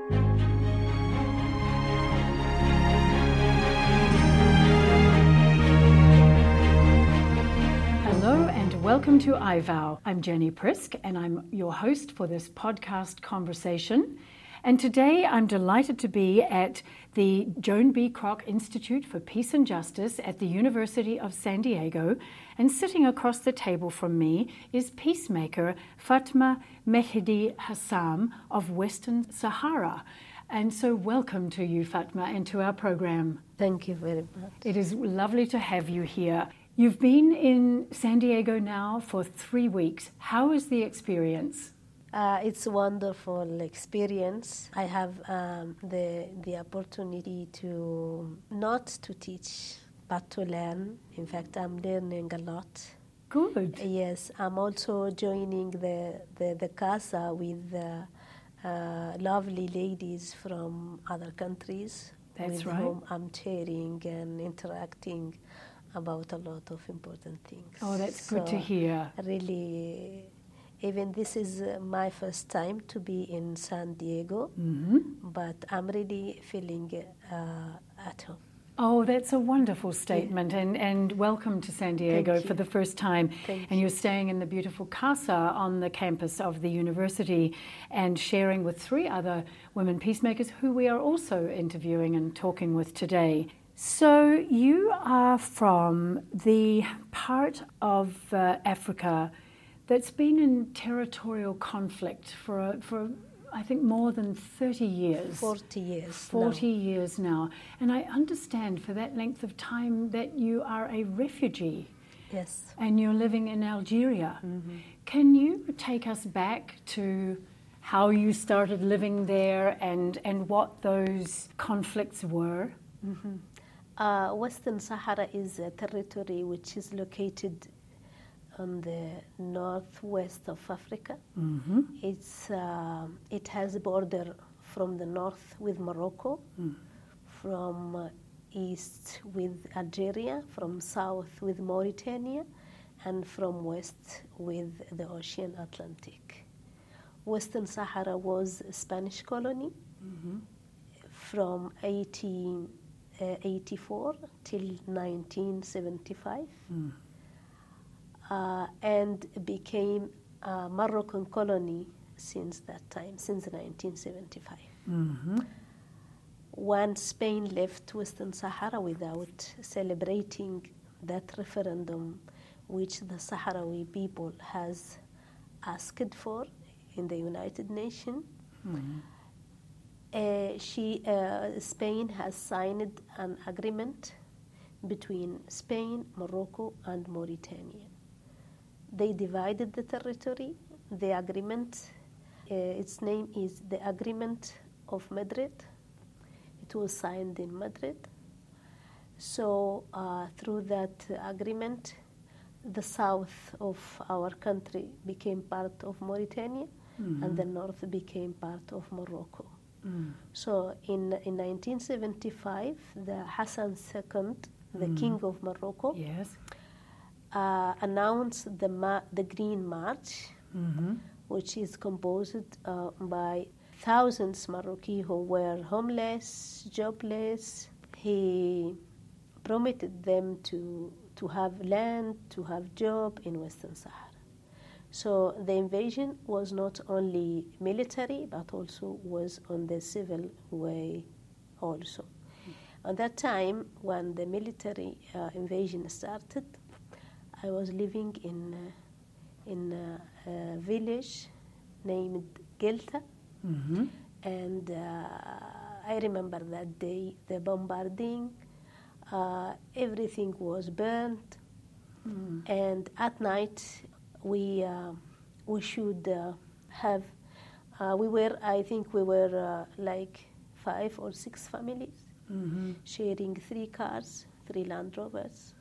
Hello and welcome to iVow. I'm Jenny Prisk and I'm your host for this podcast conversation. And today I'm delighted to be at the Joan B. Kroc Institute for Peace and Justice at the University of San Diego. And sitting across the table from me is peacemaker Fatma Mehdi Hassam of Western Sahara. And so welcome to you, Fatma, and to our program. Thank you very much. It is lovely to have you here. You've been in San Diego now for 3 weeks. How is the experience? It's a wonderful experience. I have the opportunity to not to teach, but to learn. In fact, I'm learning a lot. Good. Yes, I'm also joining the CASA with lovely ladies from other countries. That's with right. whom I'm sharing and interacting about a lot of important things. Oh, that's good to hear. Really, even this is my first time to be in San Diego, but I'm really feeling at home. Oh, that's a wonderful statement, and welcome to San Diego for the first time. And you're staying in the beautiful Casa on the campus of the university and sharing with 3 other women peacemakers who we are also interviewing and talking with today. So you are from the part of Africa that's been in territorial conflict for I think more than 30 years. 40 years. 40 years now. And I understand for that length of time that you are a refugee. Yes. And you're living in Algeria. Can you take us back to how you started living there and what those conflicts were? Western Sahara is a territory which is located on the northwest of Africa. It has a border from the north with Morocco, from east with Algeria, from south with Mauritania, and from west with the Ocean Atlantic. Western Sahara was a Spanish colony from 1884 till 1975. And became a Moroccan colony since that time, since 1975. When Spain left Western Sahara without celebrating that referendum which the Sahrawi people has asked for in the United Nations, Spain has signed an agreement between Spain, Morocco, and Mauritania. They divided the territory. The agreement, its name is the Agreement of Madrid. It was signed in Madrid. So through that agreement, the south of our country became part of Mauritania, and the north became part of Morocco. So in 1975, the Hassan II, the king of Morocco, announced the Green March, which is composed by thousands Moroccans who were homeless, jobless. He promised them to have land, to have job in Western Sahara. So the invasion was not only military, but also was on the civil way also. At that time, when the military invasion started, I was living in a village named Gelta, and I remember that day the bombarding, everything was burnt, and at night we should have. I think we were like 5 or 6 families sharing 3 cars, 3 Land Rovers.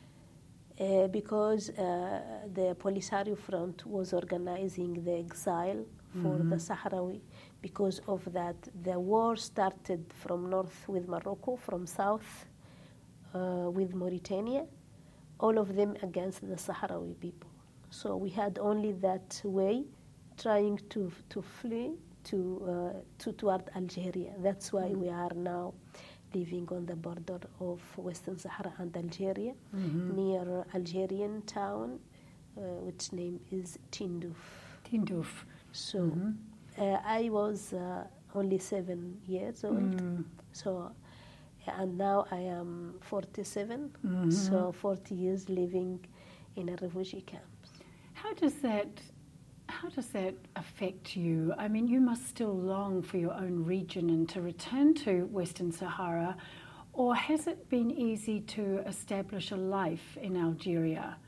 Because the Polisario Front was organizing the exile for the Sahrawi. Because of that, the war started from north with Morocco, from south with Mauritania, all of them against the Sahrawi people. So we had only that way, trying to flee toward Algeria. That's why we are now living on the border of Western Sahara and Algeria, near Algerian town, which name is Tindouf. Tindouf. So I was only 7 years old. So, and now I am 47. So 40 years living in a refugee camp. How does that affect you? I mean, you must still long for your own region and to return to Western Sahara, or has it been easy to establish a life in Algeria?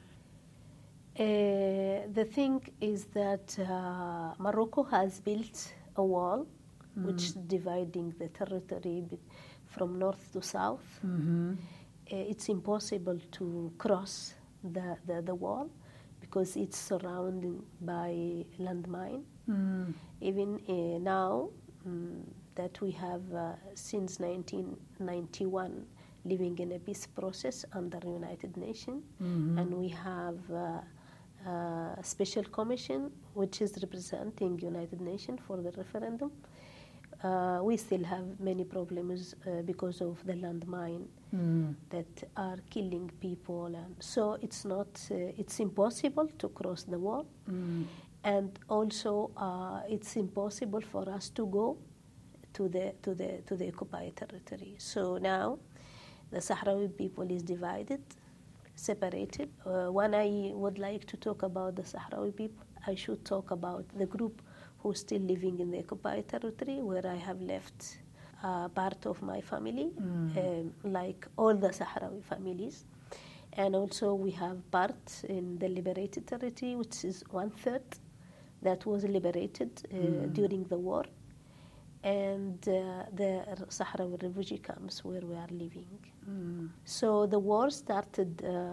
The thing is that Morocco has built a wall which is dividing the territory from north to south. It's impossible to cross the wall because it's surrounded by landmine. Even now that we have since 1991 living in a peace process under United Nations, and we have a special commission which is representing United Nations for the referendum. We still have many problems because of the landmine that are killing people, and so it's not it's impossible to cross the wall, and also it's impossible for us to go to the occupied territory. So now the Sahrawi people is divided, separated. When I would like to talk about the Sahrawi people, I should talk about the group who still living in the occupied territory, where I have left part of my family, like all the Sahrawi families. And also we have part in the liberated territory, which is 1/3 that was liberated during the war, and the Sahrawi refugee camps where we are living. So the war started,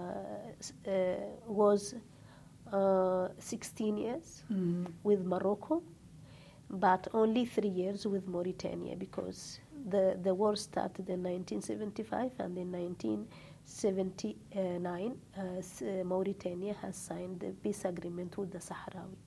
was 16 years with Morocco, but only 3 years with Mauritania, because the war started in 1975, and in 1979 Mauritania has signed the peace agreement with the Sahrawi.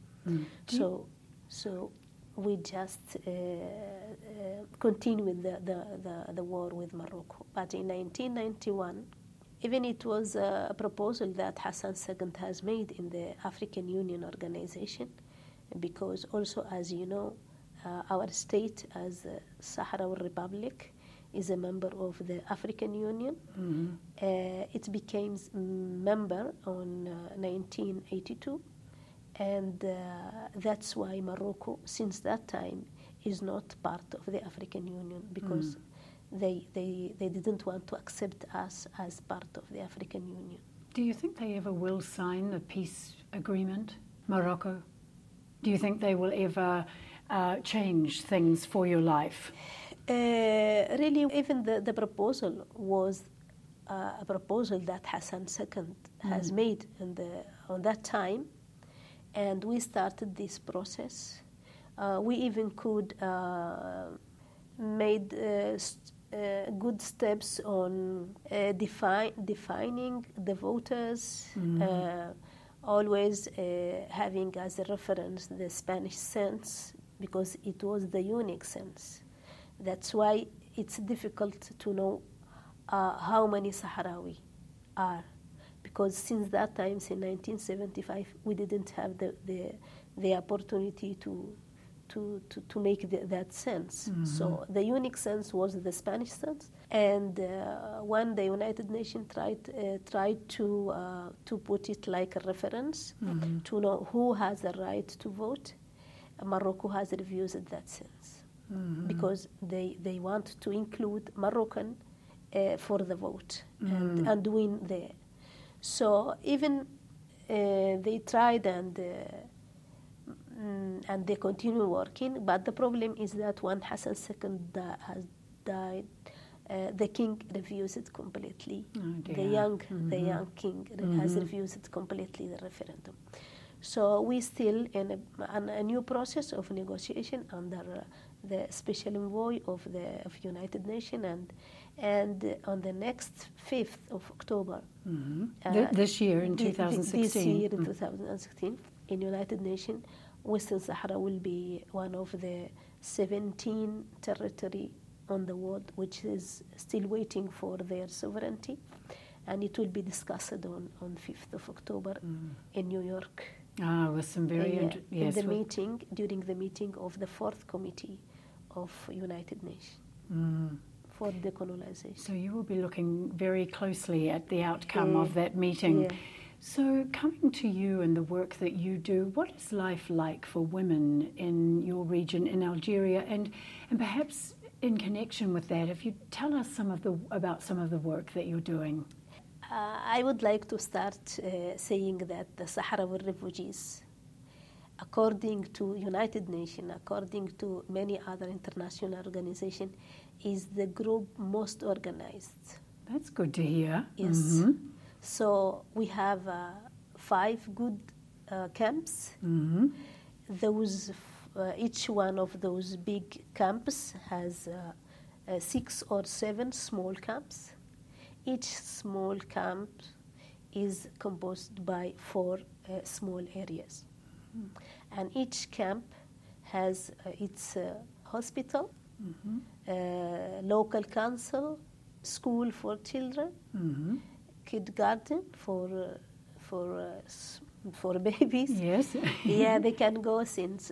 So we just continue with the war with Morocco. But in 1991, even it was a proposal that Hassan II has made in the African Union organization, because also, as you know, our state as Sahrawi Republic is a member of the African Union. It became member on 1982, and that's why Morocco, since that time, is not part of the African Union, because they didn't want to accept us as part of the African Union. Do you think they ever will sign the peace agreement, Morocco? Do you think they will ever change things for your life? Really, even the proposal was a proposal that Hassan II has made on that time, and we started this process. We even could made good steps on defining the voters, always having as a reference the Spanish census, because it was the unique census. That's why it's difficult to know how many Sahrawi are, because since that time, in 1975, we didn't have the opportunity to make that sense. So the unique sense was the Spanish sense, and when the United Nations tried to put it like a reference to know who has the right to vote, Morocco has refused that sense, because they want to include Moroccan for the vote and win there. So even they tried and they continue working, but the problem is that when Hassan II has died, the king refused it completely. The young king has refused completely the referendum. So we still in a new process of negotiation under the special envoy of United Nations, and on the next 5th of October, this year in 2016. This year in 2016, in United Nations, Western Sahara will be one of the 17 territory on the world which is still waiting for their sovereignty, and it will be discussed on 5th of October in New York. With some very in the meeting, during the meeting of the 4th Committee of United Nations for decolonization. So you will be looking very closely at the outcome of that meeting. Yeah. So coming to you and the work that you do, what is life like for women in your region in Algeria, and perhaps in connection with that, if you tell us about some of the work that you're doing? I would like to start saying that the Sahrawi refugees, according to United Nations, according to many other international organizations, is the group most organized. That's good to hear. Yes. Mm-hmm. So we have 5 good camps. Mm-hmm. Those each one of those big camps has 6 or 7 small camps. Each small camp is composed by 4 small areas. And each camp has its hospital, local council, school for children, kindergarten for babies. Yes. Yeah, they can go since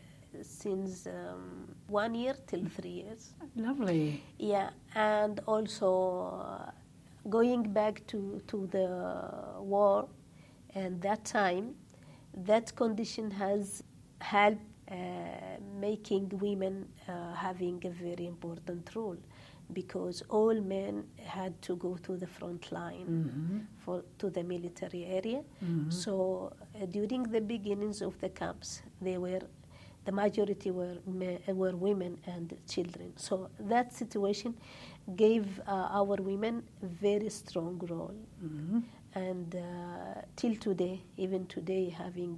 1 year till 3 years. Lovely. Yeah, and also going back to the war, and that time, that condition has helped making women having a very important role, because all men had to go to the front line to the military area. So during the beginnings of the camps, the majority were women and children. So that situation gave our women a very strong role. And till today, even today,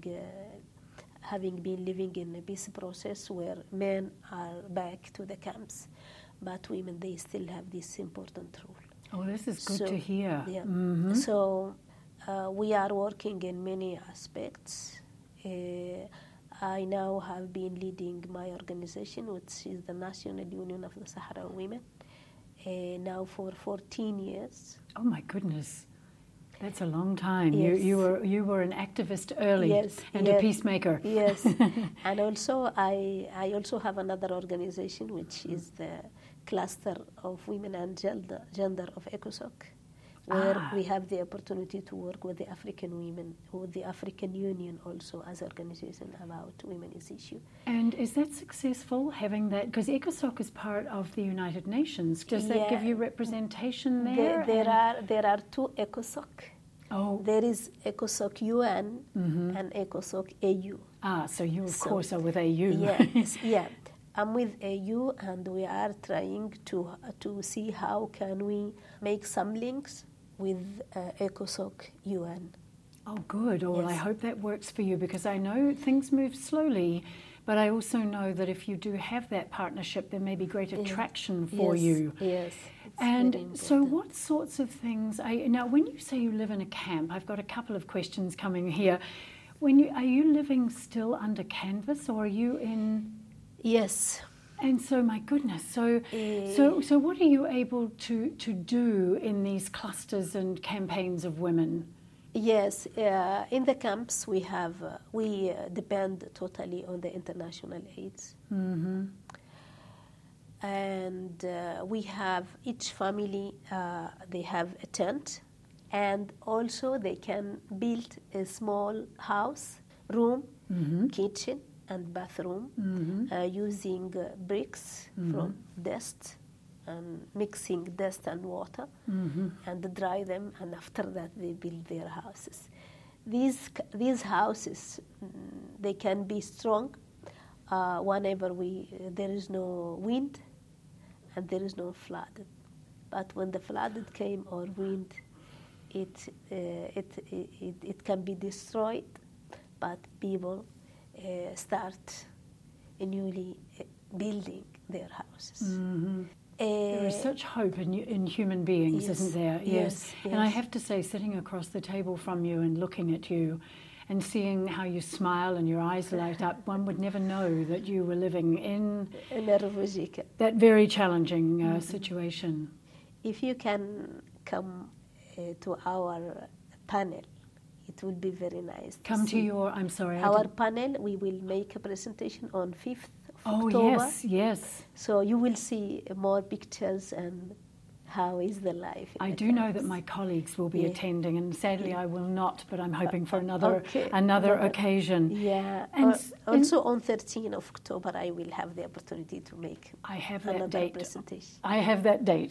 having been living in a peace process where men are back to the camps, but women, they still have this important role. Oh, this is good to hear. Yeah. So we are working in many aspects. I now have been leading my organization, which is the National Union of the Sahrawi Women, now for 14 years. Oh my goodness, that's a long time. Yes. You were an activist early, yes, and yes, a peacemaker. Yes, and also I also have another organization which is the Cluster of Women and Gender of ECOSOC, where we have the opportunity to work with the African women, with the African Union also as an organization about women's issue. And is that successful, having that? Because ECOSOC is part of the United Nations. Does that give you representation there? There are 2 ECOSOC. Oh. There is ECOSOC UN and ECOSOC AU. So you, of course, are with AU. Yes, yeah. I'm with AU, and we are trying to see how can we make some links with ECOSOC UN. Oh, good. Oh, well, Yes. I hope that works for you, because I know things move slowly, but I also know that if you do have that partnership, there may be greater traction for you. Yes. And so what sorts of things, now when you say you live in a camp, I've got a couple of questions coming here. Are you living still under canvas, or are you in... Yes. And so, my goodness, so what are you able to do in these clusters and campaigns of women? Yes, in the camps we depend totally on the international aids. And we have each family, they have a tent, and also they can build a small house, room, kitchen, and bathroom using bricks from dust, and mixing dust and water, and dry them, and after that they build their houses. These houses, they can be strong whenever there is no wind and there is no flood. But when the flood came or wind, it can be destroyed, but people start newly building their houses. There is such hope in human beings, Yes, isn't there? yes, And I have to say, sitting across the table from you and looking at you and seeing how you smile and your eyes light up, one would never know that you were living in that very challenging situation. If you can come to our panel, it will be very nice. Come to your, I'm sorry. Our panel, we will make a presentation on 5th of October. Oh, yes, yes. So you will see more pictures and how is the life. I do know that my colleagues will be attending, and sadly I will not, but I'm hoping for another occasion. Yeah. And also on 13th of October, I will have the opportunity to make another presentation. I have that date.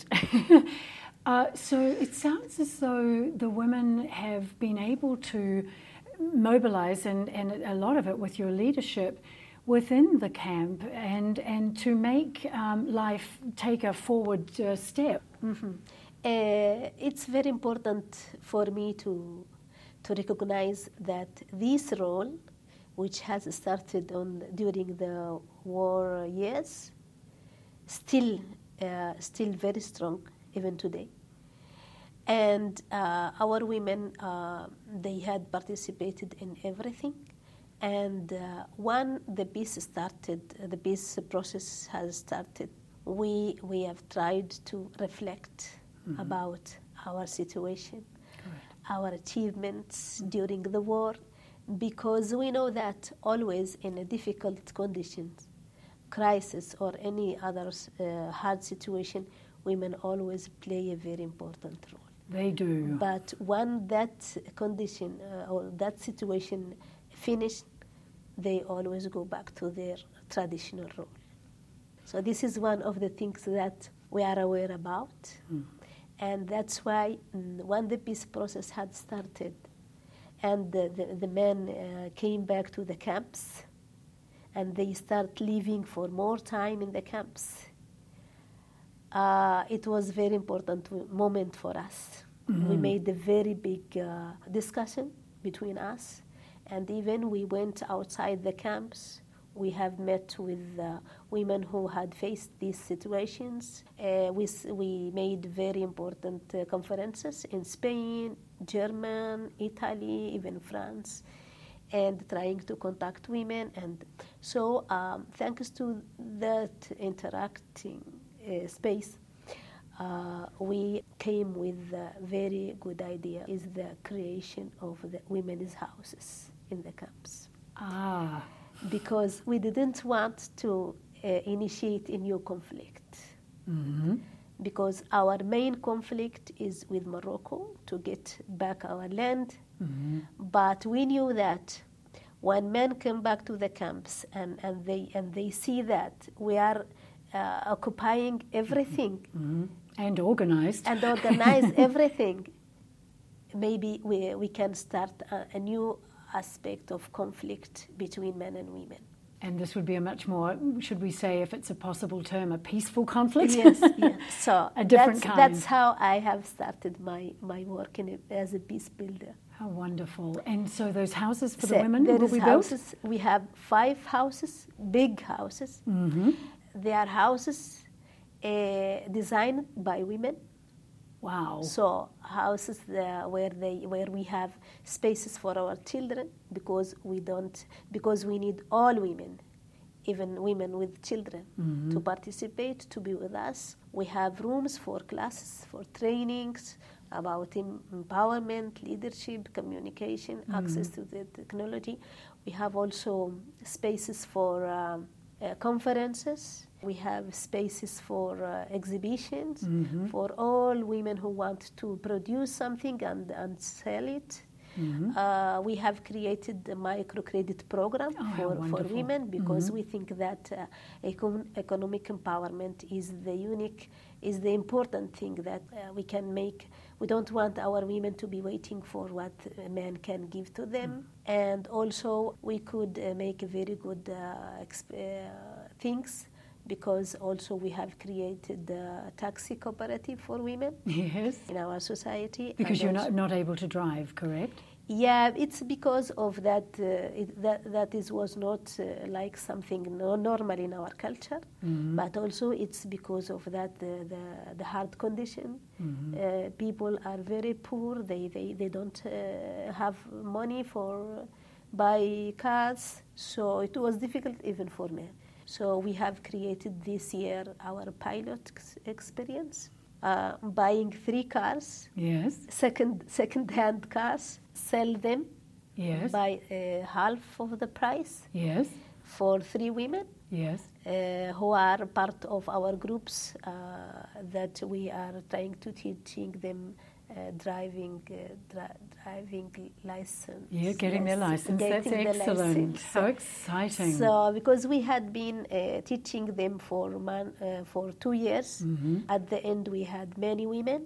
So it sounds as though the women have been able to mobilize, and a lot of it with your leadership, within the camp and to make life take a forward step. Mm-hmm. It's very important for me to recognize that this role, which has started during the war years, still very strong even today. And our women, they had participated in everything. And when the peace process has started, we have tried to reflect about our situation, our achievements during the war, because we know that always in a difficult conditions, crisis or any other hard situation, women always play a very important role. They do. But when that condition or that situation finished, they always go back to their traditional role. So this is one of the things that we are aware about. And that's why when the peace process had started and the men came back to the camps and they start living for more time in the camps, it was a very important moment for us. We made a very big discussion between us. And even we went outside the camps. We have met with women who had faced these situations. We made very important conferences in Spain, Germany, Italy, even France, and trying to contact women. And so thanks to that interacting space, we came with a very good idea, is the creation of the women's houses in the camps. Because we didn't want to initiate a new conflict. Because our main conflict is with Morocco to get back our land. But we knew that when men come back to the camps and they see that we are occupying everything and organized everything, maybe we can start a new aspect of conflict between men and women. And this would be a much more, should we say, if it's a possible term, a peaceful conflict? Yes, yes. So a different kind. That's how I have started my work as a peace builder. How wonderful. And so those houses for the women will be built? We have 5 houses, big houses. They are houses designed by women. Wow. So houses where we have spaces for our children, because we need all women, even women with children, to participate, to be with us. We have rooms for classes, for trainings about empowerment, leadership, communication, access to the technology. We have also spaces for conferences. We have spaces for exhibitions for all women who want to produce something and sell it. We have created a microcredit program for women, because we think that economic empowerment is the important thing that we can make. We don't want our women to be waiting for what men can give to them. And also we could make very good things, because also we have created a taxi cooperative for women in our society. Because you're not able to drive, correct? Yeah, it's because of that. Was not like something normal in our culture, but also it's because of that the hard condition. People are very poor. They don't have money for buy cars, so it was difficult even for me. So we have created this year our pilot experience, buying 3 cars, Yes. second-hand cars, sell them Yes. by half of the price Yes. for 3 women. Yes. Who are part of our groups that we are trying to teaching them driving license. Yeah, getting their license. That's excellent. So exciting. So because we had been teaching them for 2 years, at the end we had many women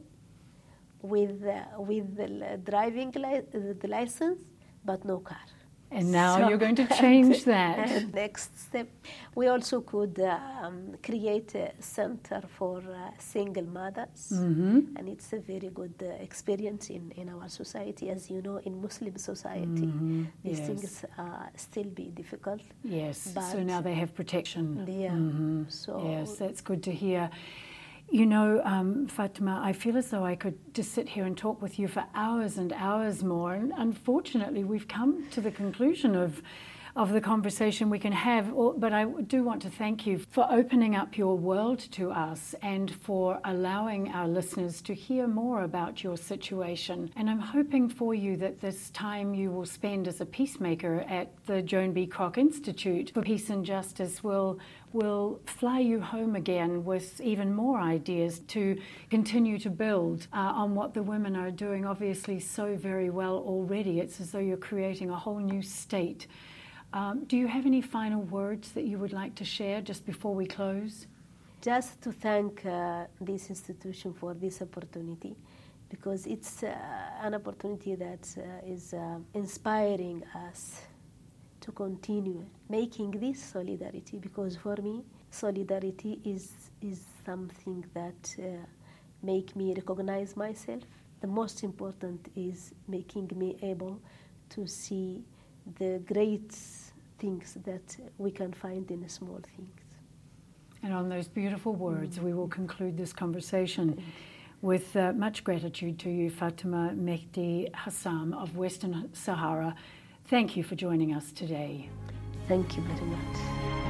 with the driving the license, but no car. And now you're going to change that. And next step, we also could create a center for single mothers. And it's a very good experience in our society. As you know, in Muslim society, these things still be difficult. Yes, so now they have protection. Yeah. So yes, that's good to hear. You know, Fatima, I feel as though I could just sit here and talk with you for hours and hours more. And unfortunately, we've come to the conclusion of the conversation we can have. But I do want to thank you for opening up your world to us and for allowing our listeners to hear more about your situation. And I'm hoping for you that this time you will spend as a peacemaker at the Joan B. Kroc Institute for Peace and Justice will fly you home again with even more ideas to continue to build on what the women are doing obviously so very well already. It's as though you're creating a whole new state. Do you have any final words that you would like to share just before we close? Just to thank this institution for this opportunity, because it's an opportunity that is inspiring us to continue making this solidarity, because for me, solidarity is something that make me recognize myself. The most important is making me able to see the great things that we can find in small things. And on those beautiful words, we will conclude this conversation with much gratitude to you, Fatima Mehdi Hassam of Western Sahara. Thank you for joining us today. Thank you very much.